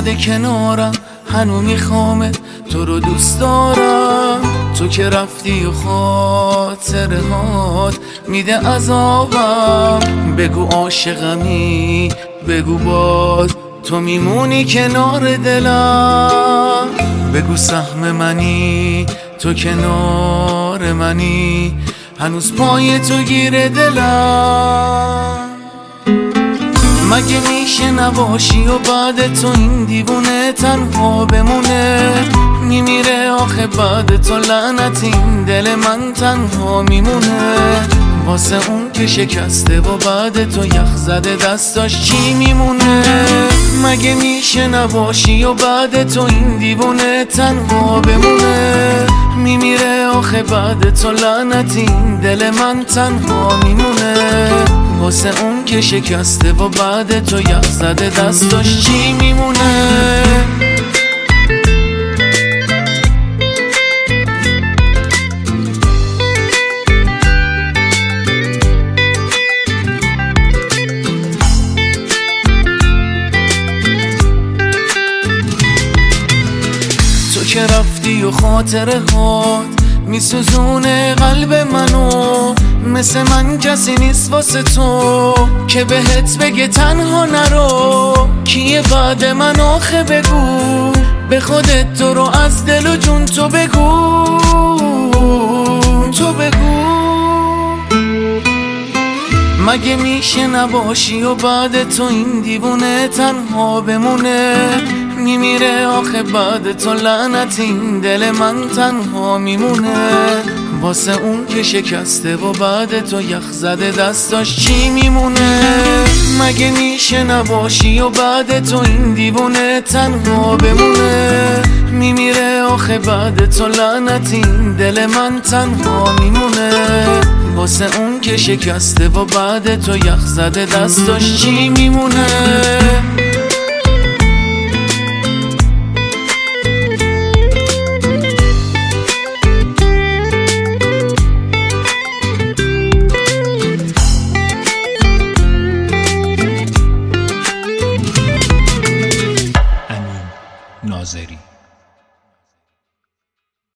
زده کنارم، هنو میخوامت، تو رو دوست دارم. تو که رفتی و خاطره هات میده عذابم. بگو عاشقمی، بگو باز تو میمونی کنار دلم. بگو سهم منی، تو کنار منی، هنوز پای تو گیره دلم. مگه میشه نباشی و بعد تو این دیوونه تنها بمونه؟ میمیره آخه بعد تو لعنت این دل من تنها میمونه. واسه اون که شکسته و بعد تو یخ زده دستاش چی میمونه؟ مگه میشه نباشی و بعد تو این دیوونه تنها بمونه؟ میمیره آخه بعد تو لعنت این دل من تنها میمونه. واسه اون که شکسته و بعد تو یخ زده دستاش چی میمونه؟ تو که رفتی و خاطره هات میسوزونه قلب منو. مثل من کسی نیست واسه تو که بهت بگه تنها نرو. کیه بعد من آخه بگو، به خودت تو رو از دل و جون تو بگو، تو بگو. مگه میشه نباشی و بعد تو این دیوونه تنها بمونه؟ میمیره آخه بعد تو لعنت این دل من تنها میمونه. واسه اون که شکسته و بعد تو یخ زده دستاش چی میمونه؟ مگه میشه نباشی و بعد تو این دیوونه تنها بمونه؟ میمیره آخه بعد تو لعنت این دل من تنها میمونه. واسه اون که شکسته و بعد تو یخ زده دستاش چی میمونه؟